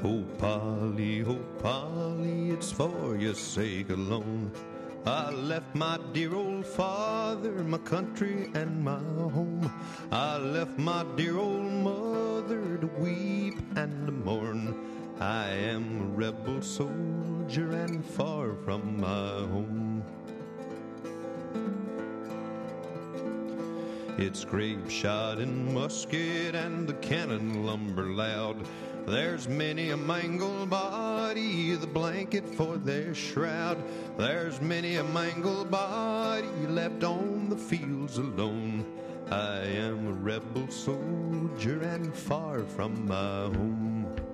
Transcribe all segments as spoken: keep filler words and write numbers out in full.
Oh, Polly, oh, Polly, it's for your sake alone. I left my dear old father, my country, and my home. I left my dear old mother to weep and to mourn. I am a rebel soldier and far from my home. It's grape shot and musket and the cannon lumber loud. There's many a mangled body, the blanket for their shroud. There's many a mangled body left on the fields alone. I am a rebel soldier and far from my home.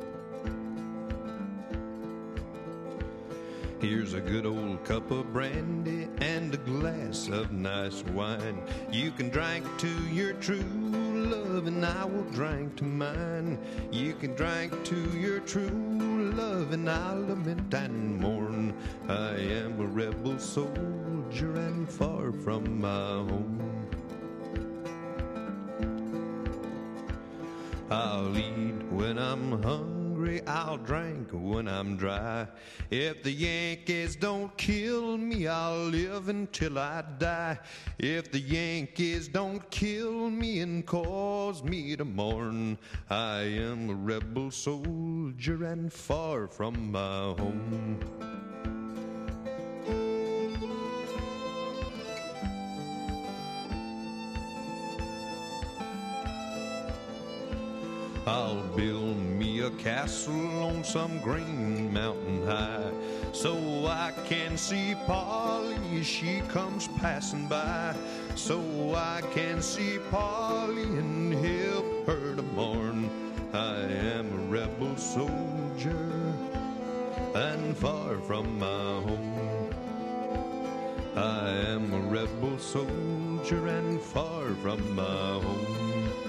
Here's a good old cup of brandy and a glass of nice wine. You can drink to your true love and I will drink to mine. You can drink to your true love and I'll lament and mourn. I am a rebel soldier and far from my home. I'll eat when I'm hungry, I'll drink when I'm dry. If the Yankees don't kill me, I'll live until I die. If the Yankees don't kill me and cause me to mourn, I am a rebel soldier and far from my home. I'll build me a castle on some green mountain high, so I can see Polly as she comes passing by. So I can see Polly and help her to mourn. I am a rebel soldier and far from my home. I am a rebel soldier and far from my home.